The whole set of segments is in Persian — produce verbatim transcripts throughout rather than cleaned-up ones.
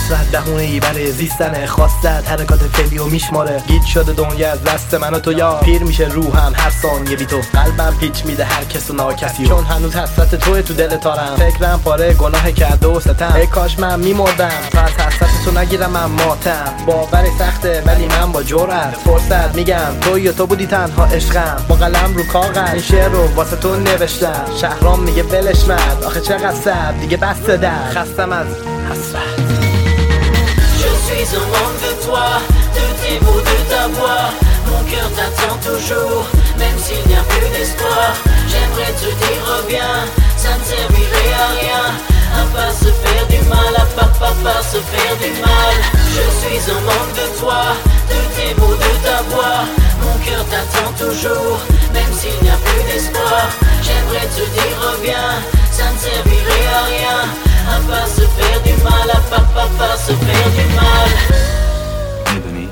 حسرت دهونه ای برای زیستن خواستت، حرکات فعلی و میشماره. گیج شده دنیا از دست من و تو، یا پیر میشه روحم هر ثانیه بی تو. قلبم پیچ میده هر کس و ناکسی، چون هنوز حسرت توی تو دل تارم. فکرم پاره گناه کرده و ستم، ای کاش من میمردم تا از حسرت تو نگیرم من ماتم. باوری سخته ولی من با جرأت فرصت میگم توی و تو بودی تنها عشقم. با قلم رو کاغذ این شعر رو واسه تو نوشتم. شهرام میگه ولش مرد، آخه چقدر صبر دیگه بسته در، خستم از حسرت. Je suis au manque de toi, de tes mots, de ta voix. Mon cœur t'attend toujours, même s'il n'y a plus d'espoir. J'aimerais te dire reviens, ça ne servirait à rien, à part se faire du mal, à part, pas, pas se faire du mal. Je suis au manque de toi, de tes mots, de ta voix. Mon cœur t'attend toujours, même s'il n'y a plus d'espoir. J'aimerais te dire reviens, ça ne servirait à rien, à part se faire du mal, à part, pas, pas se faire du mal. میدونی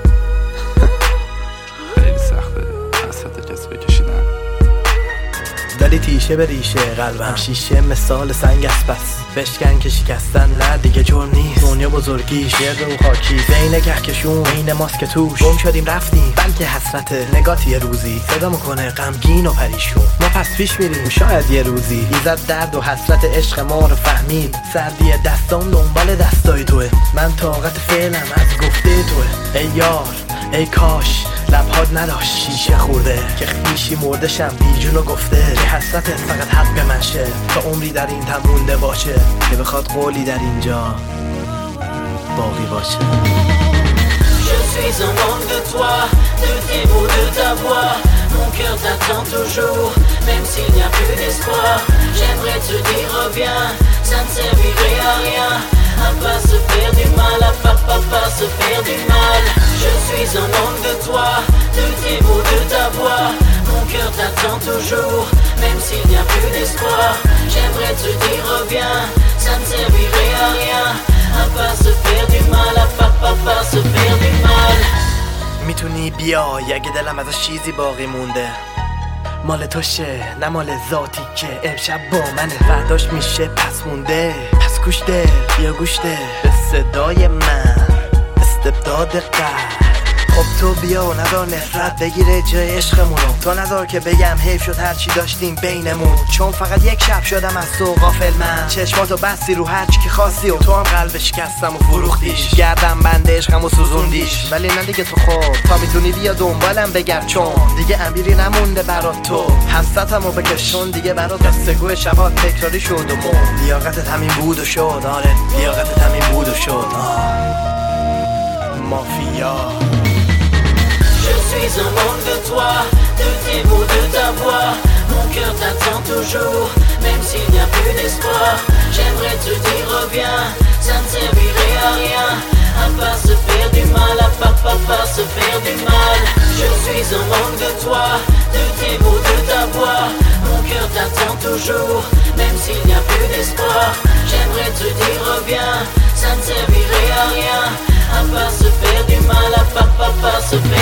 خیلی سخته حسرت کسی بکشیدن، داری تیشه به ریشه قلبم شیشه مثال سنگ است، پس بشکن که شکستن نه دیگه جرم نیست. دنیا بزرگیش یه رو خاکی بین کهکشون، بین ماست که توش گم شدیم رفتیم. بلکه حسرت نگاتی یه روزی صدا میکنه غمگین و پریشون. ما پس پیش میریم شاید یه روزی ایزد درد و حسرت عشق ما رو فهمید. سردی دستام دنبال دستای توه، من طاقت فعلم از گفته توه. ای یار ای کاش لبهات نداشت شیشه خورده، که خیشی مرده شم بیجون و گفته که حسرتت فقط حق من شه، تا عمری در این تمونده باشه، که بخواد قولی در اینجا باقی باشه. Je suis en manque de toi, de tes mots, de ta voix. Mon cœur t'attend toujours, même s'il n'y a plus d'espoir. J'aimerais te dire reviens, ça ne servirait à rien, à part se faire du mal, à part, pas, pas se faire du mal. Je suis en manque de toi, de tes mots, de ta voix. Mon cœur t'attend toujours, même s'il n'y a plus d'espoir. J'aimerais te dire reviens, ça ne servirait à rien, à part se faire du mal, à part, pas, pas se faire du mal. میتونی بیای اگه دلم ازش چیزی باقی مونده، مال تو شه نه مال ذاتی که امشب با منه، فرداش میشه پس مونده. پس گوش ده بیا گوش ده به صدای من، استبداد قلب. خب تو بیا و نذار نفرت بگیره جای عشقمونو، تو نذار که بگم حیف شد هرچی داشتیم بینمون، چون فقط یک شب شدم از تو غافل. من چشماتو بستی رو هرچی که خواستی و تو هم قلب شکستم و فروختیش. گردم بنده عشقم و سوزوندیش، ولی نه دیگه تو خوب تا میتونی بیا دنبالم بگرد، چون دیگه امیری نمونده برات تو. حسرتمو بکشون دیگه برات قصه‌گو شبات تکراری شد و مرد. لیاقتت همین بود و شد، آره لیاقتت همین بود و شد. مافیا. Je suis en manque de toi, de tes mots, de ta voix. Mon cœur t'attend toujours, même s'il n'y a plus d'espoir. J'aimerais te dire reviens, ça ne servirait à rien, à part se faire du mal, à part, pas, pas se faire du mal. Je suis en manque de toi, de tes mots, de ta voix. Mon cœur t'attend toujours, même s'il n'y a plus d'espoir. J'aimerais te dire reviens, ça ne servirait à rien, à part se faire du mal, à part, pas, pas se faire